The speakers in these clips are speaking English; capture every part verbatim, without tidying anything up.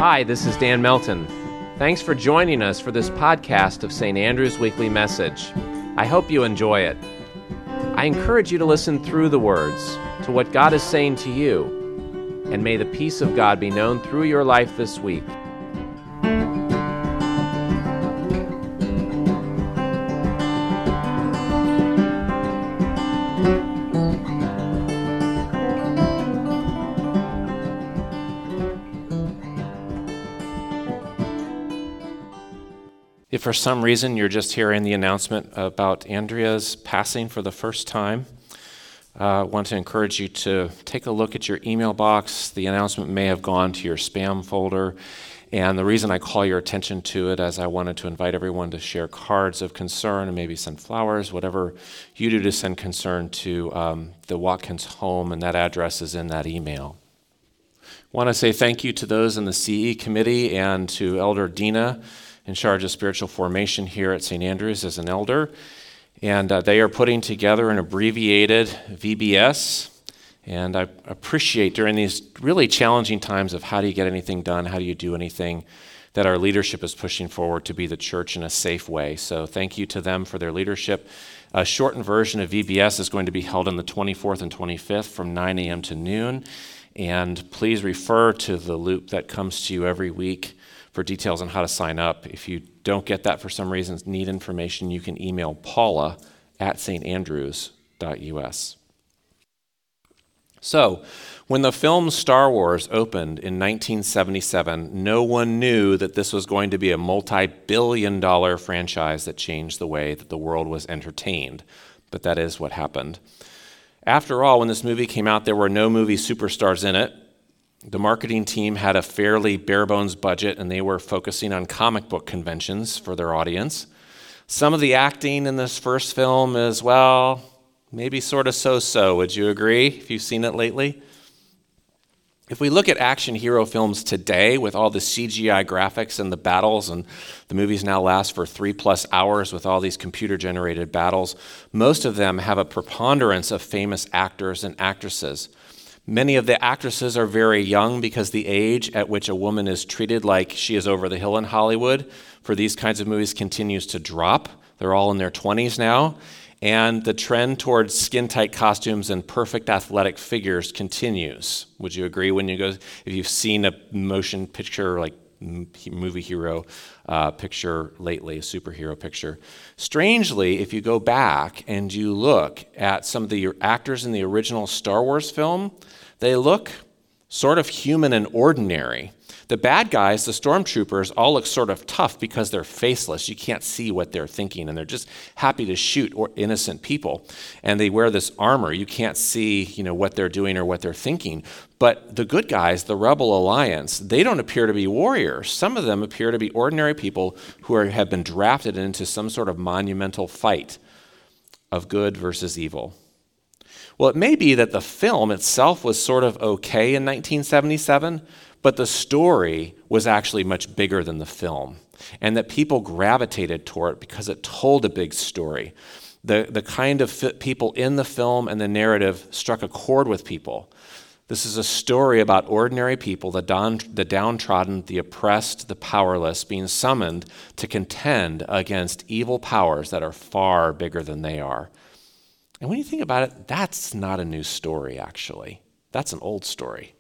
Hi, this is Dan Melton. Thanks for joining us for this podcast of Saint Andrew's Weekly Message. I hope you enjoy it. I encourage you to listen through the words to what God is saying to you, and may the peace of God be known through your life this week. If for some reason you're just hearing the announcement about Andrea's passing for the first time, I uh, want to encourage you to take a look at your email box. The announcement may have gone to your spam folder, and the reason I call your attention to it is I wanted to invite everyone to share cards of concern and maybe send flowers, whatever you do to send concern to um, the Watkins home, and that address is in that email. I want to say thank you to those in the C E committee and to Elder Dina, in charge of spiritual formation here at Saint Andrew's as an elder. And uh, they are putting together an abbreviated V B S. And I appreciate during these really challenging times of how do you get anything done, how do you do anything, that our leadership is pushing forward to be the church in a safe way. So thank you to them for their leadership. A shortened version of V B S is going to be held on the twenty-fourth and twenty-fifth from nine a.m. to noon. And please refer to the loop that comes to you every week for details on how to sign up. If you don't get that for some reason, need information, you can email Paula at s t andrews dot u s. So, when the film Star Wars opened in nineteen seventy-seven, no one knew that this was going to be a multi-billion dollar franchise that changed the way that the world was entertained. But that is what happened. After all, when this movie came out, there were no movie superstars in it. The marketing team had a fairly bare-bones budget, and they were focusing on comic book conventions for their audience. Some of the acting in this first film is, well, maybe sort of so-so. Would you agree, if you've seen it lately? If we look at action hero films today with all the C G I graphics and the battles, and the movies now last for three plus hours with all these computer-generated battles, most of them have a preponderance of famous actors and actresses. Many of the actresses are very young because the age at which a woman is treated like she is over the hill in Hollywood for these kinds of movies continues to drop. They're all in their twenties now. And the trend towards skin-tight costumes and perfect athletic figures continues. Would you agree when you go, if you've seen a motion picture, like movie hero uh, picture lately, a superhero picture? Strangely, if you go back and you look at some of the actors in the original Star Wars film, they look sort of human and ordinary. The bad guys, the stormtroopers, all look sort of tough because they're faceless. You can't see what they're thinking, and they're just happy to shoot or innocent people. And they wear this armor. You can't see, you know, what they're doing or what they're thinking. But the good guys, the Rebel Alliance, they don't appear to be warriors. Some of them appear to be ordinary people who are, have been drafted into some sort of monumental fight of good versus evil. Well, it may be that the film itself was sort of okay in nineteen seventy-seven, but the story was actually much bigger than the film, and that people gravitated toward it because it told a big story. The, the kind of fi- people in the film and the narrative struck a chord with people. This is a story about ordinary people, the, don- the downtrodden, the oppressed, the powerless, being summoned to contend against evil powers that are far bigger than they are. And when you think about it, that's not a new story, actually. That's an old story.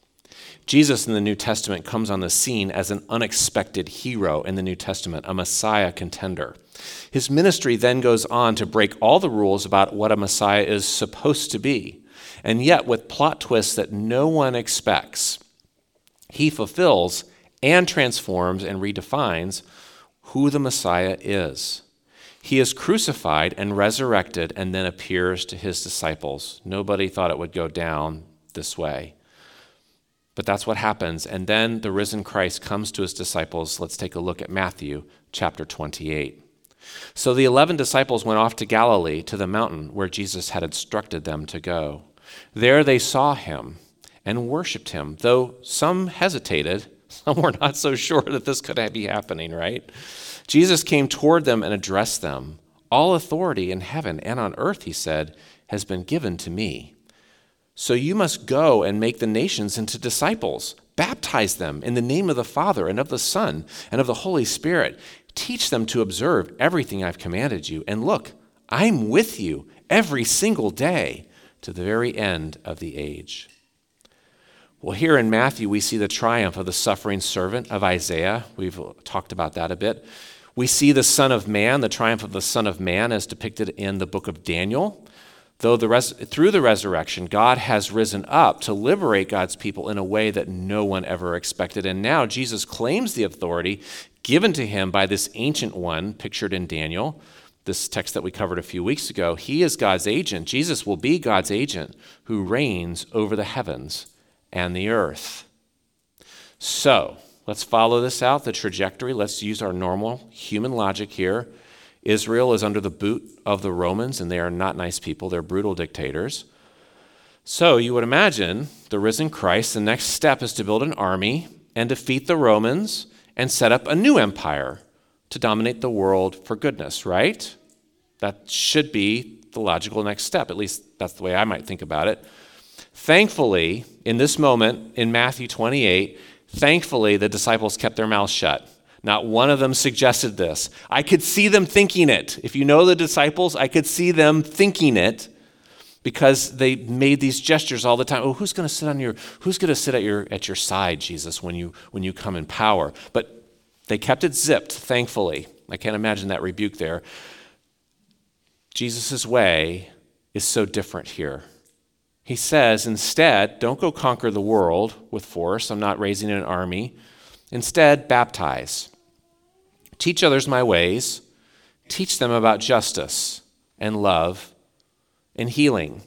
Jesus in the New Testament comes on the scene as an unexpected hero in the New Testament, a Messiah contender. His ministry then goes on to break all the rules about what a Messiah is supposed to be. And yet, with plot twists that no one expects, he fulfills and transforms and redefines who the Messiah is. He is crucified and resurrected and then appears to his disciples. Nobody thought it would go down this way. But that's what happens. And then the risen Christ comes to his disciples. Let's take a look at Matthew chapter twenty-eight. So the eleven disciples went off to Galilee, to the mountain where Jesus had instructed them to go. There they saw him and worshiped him, though some hesitated. Some were not so sure that this could be happening, right? Jesus came toward them and addressed them. All authority in heaven and on earth, he said, has been given to me. So you must go and make the nations into disciples, Baptize them in the name of the Father and of the Son and of the Holy Spirit. Teach them to observe everything I've commanded you. And look, I'm with you every single day to the very end of the age. Well, here in Matthew, we see the triumph of the suffering servant of Isaiah. We've talked about that a bit. We see the Son of Man, the triumph of the Son of Man as depicted in the book of Daniel. Though the res- through the resurrection, God has risen up to liberate God's people in a way that no one ever expected. And now Jesus claims the authority given to him by this ancient one pictured in Daniel, this text that we covered a few weeks ago. He is God's agent. Jesus will be God's agent who reigns over the heavens and the earth. So let's follow this out, the trajectory. Let's use our normal human logic here. Israel is under the boot of the Romans, and they are not nice people. They're brutal dictators. So you would imagine the risen Christ, the next step is to build an army and defeat the Romans and set up a new empire to dominate the world for goodness, right? That should be the logical next step. At least that's the way I might think about it. Thankfully, in this moment in Matthew twenty-eight, thankfully the disciples kept their mouths shut. Not one of them suggested this. I could see them thinking it. If you know the disciples, I could see them thinking it because they made these gestures all the time. Oh, who's going to sit on your who's going to sit at your at your side, Jesus, when you when you come in power? But they kept it zipped, thankfully. I can't imagine that rebuke there. Jesus' way is so different here. He says, instead, don't go conquer the world with force. I'm not raising an army. Instead, baptize. Teach others my ways. Teach them about justice and love and healing.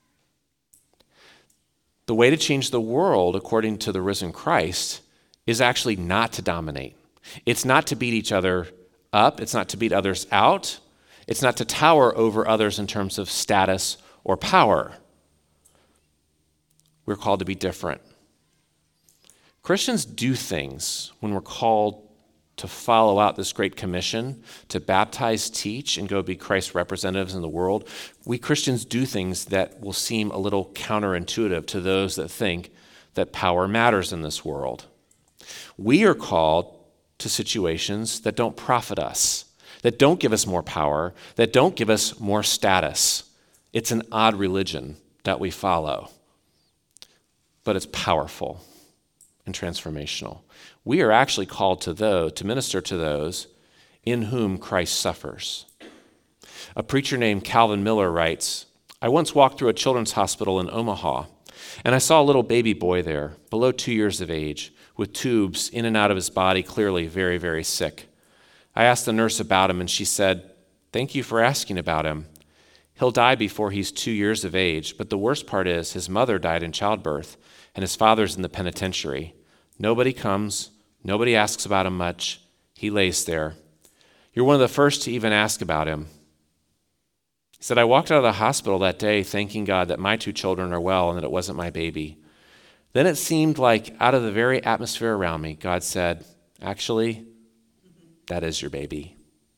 The way to change the world, according to the risen Christ, is actually not to dominate. It's not to beat each other up. It's not to beat others out. It's not to tower over others in terms of status or power. We're called to be different. Christians do things when we're called to follow out this great commission, to baptize, teach, and go be Christ's representatives in the world. We Christians do things that will seem a little counterintuitive to those that think that power matters in this world. We are called to situations that don't profit us, that don't give us more power, that don't give us more status. It's an odd religion that we follow, but it's powerful and transformational. We are actually called to those, to minister to those in whom Christ suffers. A preacher named Calvin Miller writes, I once walked through a children's hospital in Omaha, and I saw a little baby boy there, below two years of age, with tubes in and out of his body, clearly very, very sick. I asked the nurse about him, and she said, thank you for asking about him. He'll die before he's two years of age, but the worst part is his mother died in childbirth, and his father's in the penitentiary. Nobody comes. Nobody asks about him much. He lays there. You're one of the first to even ask about him. He said, I walked out of the hospital that day thanking God that my two children are well and that it wasn't my baby. Then it seemed like out of the very atmosphere around me, God said, actually, that is your baby.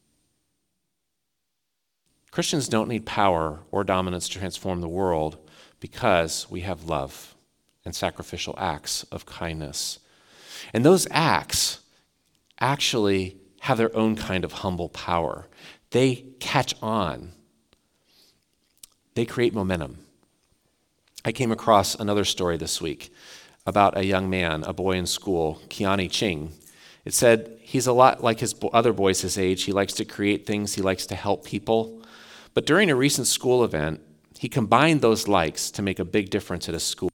Christians don't need power or dominance to transform the world because we have love and sacrificial acts of kindness. And those acts actually have their own kind of humble power. They catch on. They create momentum. I came across another story this week about a young man, a boy in school, Keani Ching. It said he's a lot like his other boys his age. He likes to create things. He likes to help people. But during a recent school event, he combined those likes to make a big difference at his school.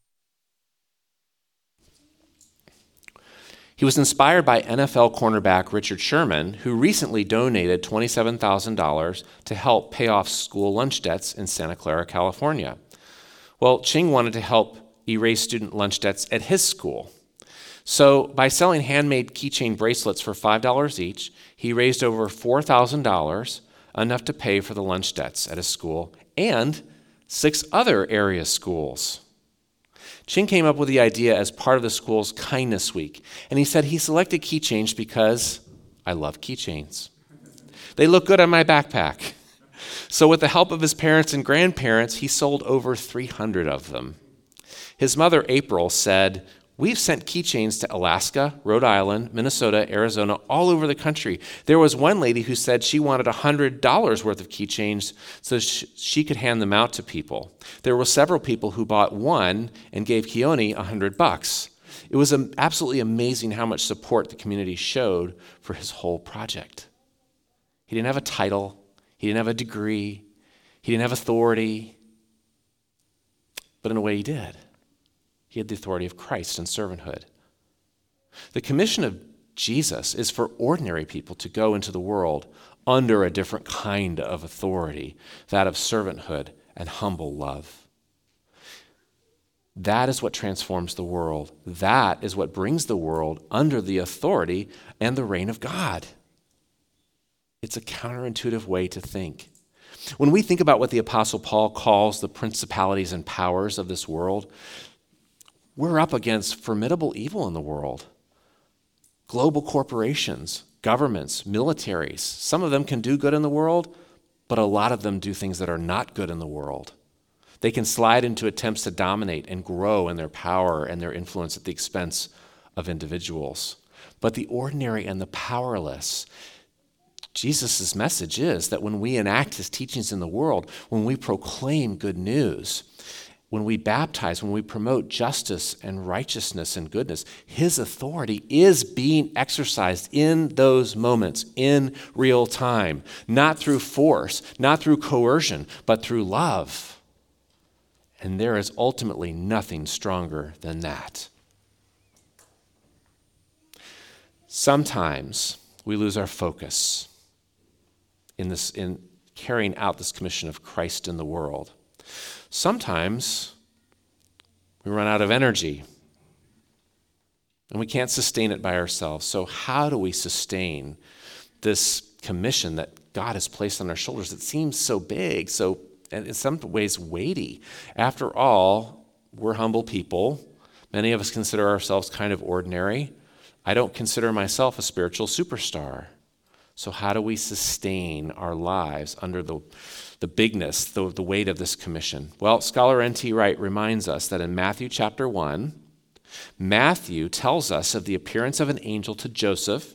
He was inspired by N F L cornerback Richard Sherman, who recently donated twenty-seven thousand dollars to help pay off school lunch debts in Santa Clara, California. Well, Ching wanted to help erase student lunch debts at his school. So by selling handmade keychain bracelets for five dollars each, he raised over four thousand dollars, enough to pay for the lunch debts at his school and six other area schools. Ching came up with the idea as part of the school's Kindness Week, and he said he selected keychains because I love keychains. They look good on my backpack. So with the help of his parents and grandparents, he sold over three hundred of them. His mother, April, said, We've sent keychains to Alaska, Rhode Island, Minnesota, Arizona, all over the country. There was one lady who said she wanted one hundred dollars worth of keychains so sh- she could hand them out to people. There were several people who bought one and gave Keone one hundred bucks. It was um, absolutely amazing how much support the community showed for his whole project. He didn't have a title. He didn't have a degree. He didn't have authority. But in a way, he did. He had the authority of Christ and servanthood. The commission of Jesus is for ordinary people to go into the world under a different kind of authority, that of servanthood and humble love. That is what transforms the world. That is what brings the world under the authority and the reign of God. It's a counterintuitive way to think. When we think about what the Apostle Paul calls the principalities and powers of this world, we're up against formidable evil in the world. Global corporations, governments, militaries, some of them can do good in the world, but a lot of them do things that are not good in the world. They can slide into attempts to dominate and grow in their power and their influence at the expense of individuals. But the ordinary and the powerless, Jesus' message is that when we enact his teachings in the world, when we proclaim good news, when we baptize, when we promote justice and righteousness and goodness, his authority is being exercised in those moments, in real time, not through force, not through coercion, but through love. And there is ultimately nothing stronger than that. Sometimes we lose our focus in this, in carrying out this commission of Christ in the world. Sometimes we run out of energy and we can't sustain it by ourselves. So how do we sustain this commission that God has placed on our shoulders that seems so big, so and in some ways weighty? After all, we're humble people. Many of us consider ourselves kind of ordinary. I don't consider myself a spiritual superstar. So how do we sustain our lives under the, the bigness, the, the weight of this commission? Well, scholar N T Wright reminds us that in Matthew chapter one, Matthew tells us of the appearance of an angel to Joseph.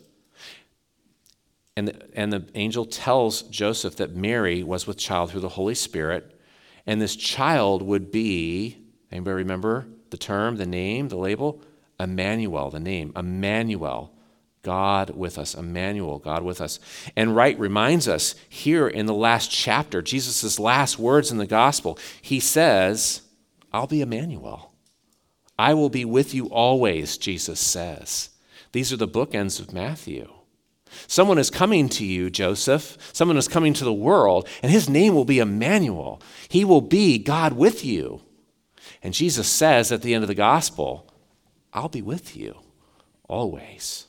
And the, and the angel tells Joseph that Mary was with child through the Holy Spirit, and this child would be, anybody remember the term, the name, the label? Emmanuel, the name, Emmanuel, God with us, Emmanuel, God with us. And Wright reminds us here in the last chapter, Jesus' last words in the gospel, he says, I'll be Emmanuel. I will be with you always, Jesus says. These are the bookends of Matthew. Someone is coming to you, Joseph. Someone is coming to the world, and his name will be Emmanuel. He will be God with you. And Jesus says at the end of the gospel, I'll be with you always.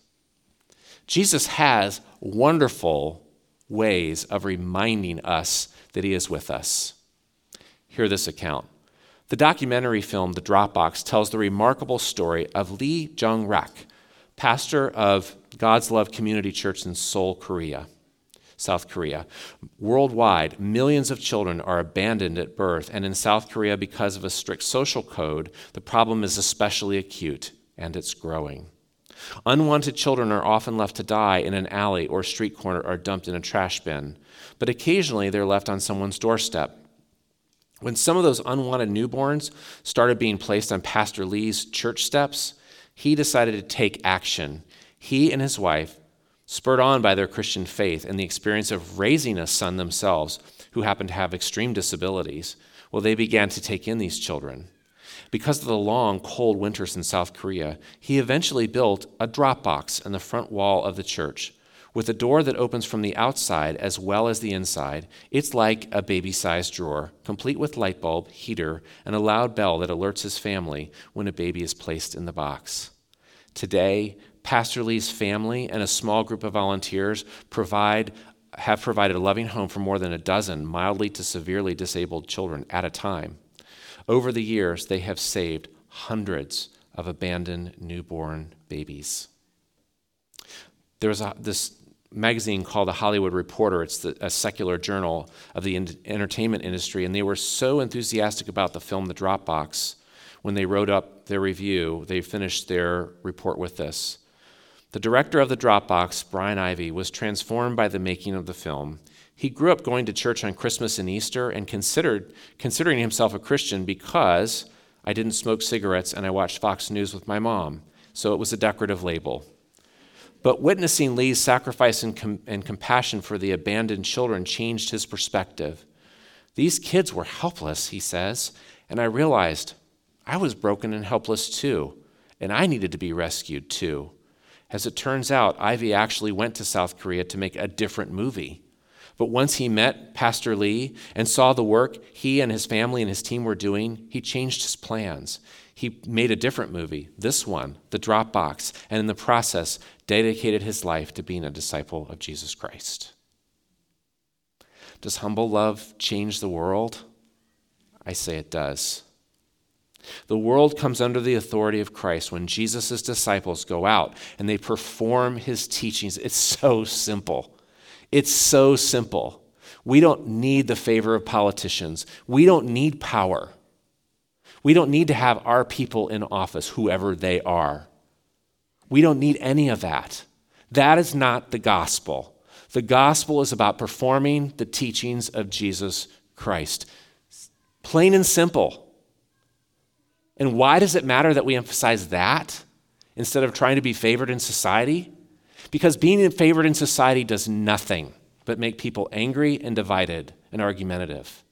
Jesus has wonderful ways of reminding us that he is with us. Hear this account. The documentary film, The Dropbox, tells the remarkable story of Lee Jung-rak, pastor of God's Love Community Church in Seoul, Korea, South Korea. Worldwide, millions of children are abandoned at birth, and in South Korea, because of a strict social code, the problem is especially acute, and it's growing. Unwanted children are often left to die in an alley or street corner or dumped in a trash bin, but occasionally they're left on someone's doorstep. When some of those unwanted newborns started being placed on Pastor Lee's church steps, he decided to take action. He and his wife, spurred on by their Christian faith and the experience of raising a son themselves who happened to have extreme disabilities, well, they began to take in these children. Because of the long, cold winters in South Korea, he eventually built a drop box in the front wall of the church. With a door that opens from the outside as well as the inside, it's like a baby-sized drawer, complete with light bulb, heater, and a loud bell that alerts his family when a baby is placed in the box. Today, Pastor Lee's family and a small group of volunteers provide have provided a loving home for more than a dozen mildly to severely disabled children at a time. Over the years, they have saved hundreds of abandoned newborn babies. There was a, this magazine called The Hollywood Reporter. It's the, a secular journal of the in, entertainment industry, and they were so enthusiastic about the film The Dropbox. when they wrote up their review, they finished their report with this. The director of the Dropbox, Brian Ivey, was transformed by the making of the film. He grew up going to church on Christmas and Easter and considered considering himself a Christian because I didn't smoke cigarettes and I watched Fox News with my mom, so it was a decorative label. But witnessing Lee's sacrifice and, com- and compassion for the abandoned children changed his perspective. These kids were helpless, he says, and I realized I was broken and helpless too, and I needed to be rescued too. As it turns out, Ivey actually went to South Korea to make a different movie. But once he met Pastor Lee and saw the work he and his family and his team were doing, he changed his plans. He made a different movie, this one, The Dropbox, and in the process, dedicated his life to being a disciple of Jesus Christ. Does humble love change the world? I say it does. The world comes under the authority of Christ when Jesus' disciples go out and they perform his teachings. It's so simple. It's so simple. We don't need the favor of politicians. We don't need power. We don't need to have our people in office, whoever they are. We don't need any of that. That is not the gospel. The gospel is about performing the teachings of Jesus Christ. Plain and simple. And why does it matter that we emphasize that instead of trying to be favored in society? Because being favored in society does nothing but make people angry and divided and argumentative.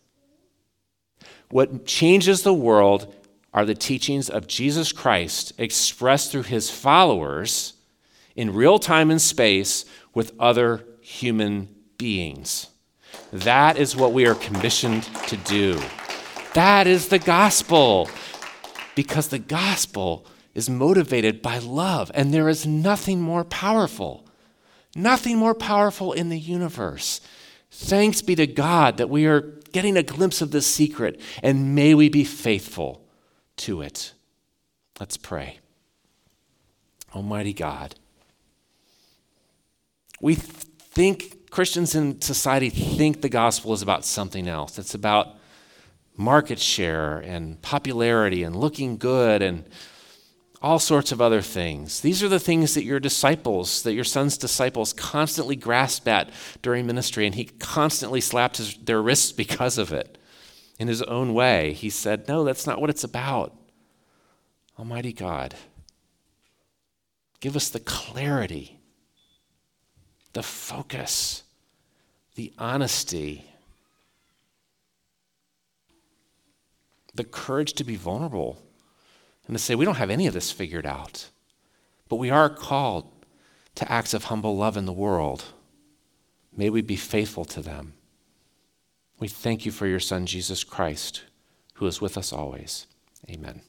What changes the world are the teachings of Jesus Christ expressed through his followers in real time and space with other human beings. That is what we are commissioned to do. That is the gospel. Because the gospel is motivated by love, and there is nothing more powerful, nothing more powerful in the universe. Thanks be to God that we are getting a glimpse of this secret, and may we be faithful to it. Let's pray. Almighty God, we think, Christians in society think the gospel is about something else. It's about market share and popularity and looking good and all sorts of other things. These are the things that your disciples, that your son's disciples constantly grasped at during ministry, and he constantly slapped his, their wrists because of it. In his own way, he said, no, that's not what it's about. Almighty God, give us the clarity, the focus, the honesty, the courage to be vulnerable and to say, we don't have any of this figured out, but we are called to acts of humble love in the world. May we be faithful to them. We thank you for your Son, Jesus Christ, who is with us always. Amen.